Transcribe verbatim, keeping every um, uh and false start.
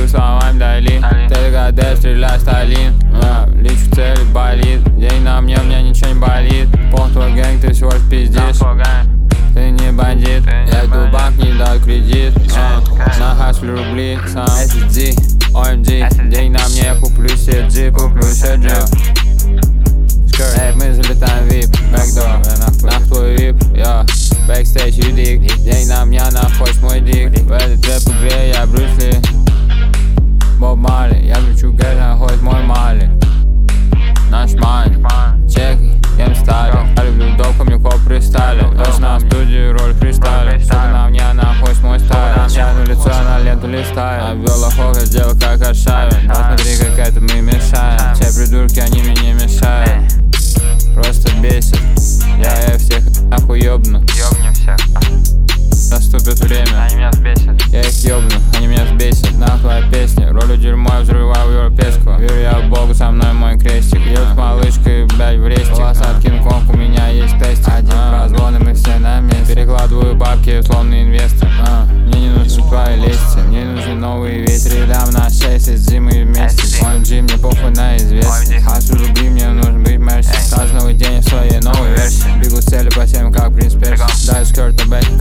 словами Дали. Ты ГД, стреляй, Сталин. а, Лечу цели, болит. День на мне, у меня ничего не болит. Пол твой гэнг, ты всего лишь пиздишь. Ты не бандит, я иду в банк, не даю кредит. а, На хасле рубли, сам эс эс ди, о эм джи. День на мне, куплю себе джип, куплю себе джип. Эй, мы залетаем в вип, бэкдор, нах твой вип, я бэкстейдж и дик. День на мне, нахуй мой дик. В этой трэп игре я Брюс Ли, Боб Марли. Я кричу гэш, нахуй мой Марли. Наш мани, чеки, ем стали. Я люблю доп, мне коп пристали. Точно в студии роль фристайля. Сука на мне, нахуй мой стайл. Чайну лицо, на ленту листаю. Обвел охока, сделал как Аршавин. Посмотри, как это мы мешаем. Те придурки, они мне не мешают. Просто бесит. Я, я всех нахуй ёбну. Ёбнем всех. Наступит время, Они меня взбесят. я их ёбну, они меня взбесят. Нахуй песни, ролью дерьмо я взрываю европейскую. Верю я в Богу, со мной мой крестик. Идёт с малышкой, блядь, в рестик. Волос от Кинг-Конг, у меня есть тестик. Один прозвон, и мы все на месте. Перекладываю бабки, условный инвестор. а, Мне не нужны твои лести, мне нужны новые ветры. Дам на шесть, из зимы вместе. о эм джи, мне похуй на известность. Хаслю рубли, мне нужен быть мерси. Каждый новый день в своей новой версии. Бегу цели по всем, как принц Перси. Даю скёрт на бэк.